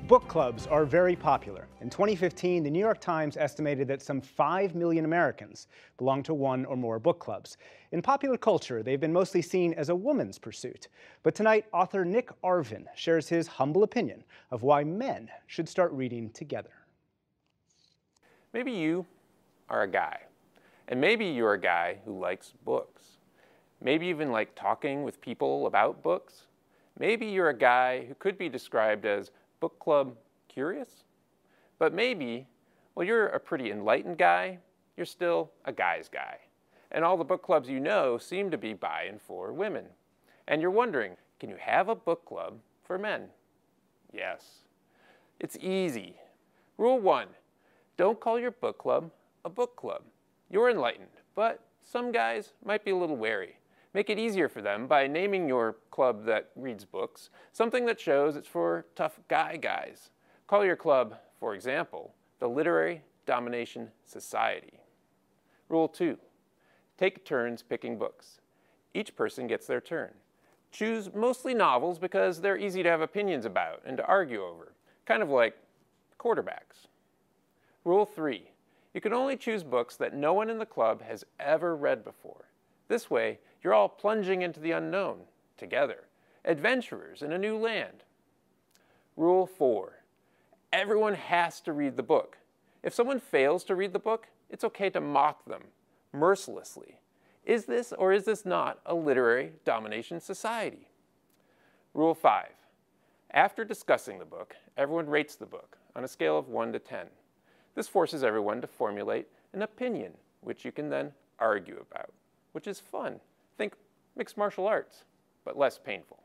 Book clubs are very popular. In 2015, the New York Times estimated that some 5 million Americans belong to one or more book clubs. In popular culture, they've been mostly seen as a woman's pursuit. But tonight, author Nick Arvin shares his humble opinion of why men should start reading together. Maybe you are a guy, and maybe you're a guy who likes books. Maybe even like talking with people about books. Maybe you're a guy who could be described as book club curious. But maybe, well, you're a pretty enlightened guy, you're still a guy's guy. And all the book clubs you know seem to be by and for women. And you're wondering, can you have a book club for men? Yes. It's easy. Rule 1, don't call your book club a book club. You're enlightened, but some guys might be a little wary. Make it easier for them by naming your club that reads books something that shows it's for tough guys. Call your club, for example, the Literary Domination Society. Rule 2, take turns picking books. Each person gets their turn. Choose mostly novels because they're easy to have opinions about and to argue over, kind of like quarterbacks. Rule 3, you can only choose books that no one in the club has ever read before. This way, you're all plunging into the unknown together, adventurers in a new land. Rule 4, everyone has to read the book. If someone fails to read the book, it's okay to mock them mercilessly. Is this or is this not a literary domination society? Rule 5, after discussing the book, everyone rates the book on a scale of 1 to 10. This forces everyone to formulate an opinion, which you can then argue about, which is fun. Think mixed martial arts, but less painful.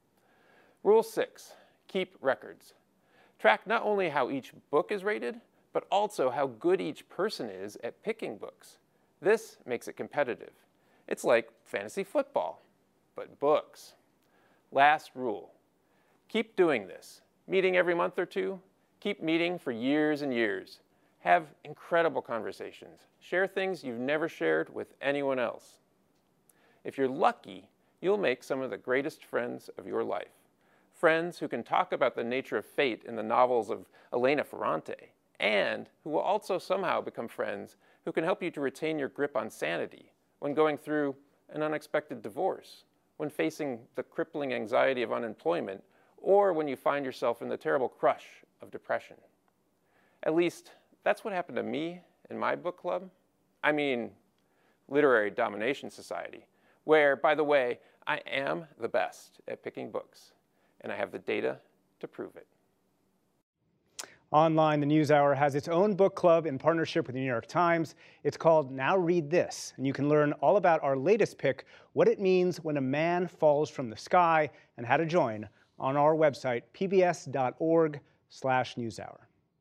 Rule 6, keep records. Track not only how each book is rated, but also how good each person is at picking books. This makes it competitive. It's like fantasy football, but books. Last rule, keep doing this. Meeting every month or two, keep meeting for years and years. Have incredible conversations. Share things you've never shared with anyone else. If you're lucky, you'll make some of the greatest friends of your life. Friends who can talk about the nature of fate in the novels of Elena Ferrante, and who will also somehow become friends who can help you to retain your grip on sanity when going through an unexpected divorce, when facing the crippling anxiety of unemployment, or when you find yourself in the terrible crush of depression. At least, that's what happened to me in my book club. I mean, Literary Domination Society, where, by the way, I am the best at picking books, and I have the data to prove it. Online, the NewsHour has its own book club in partnership with the New York Times. It's called Now Read This, and you can learn all about our latest pick, What It Means When a Man Falls from the Sky, and how to join on our website, pbs.org/newshour.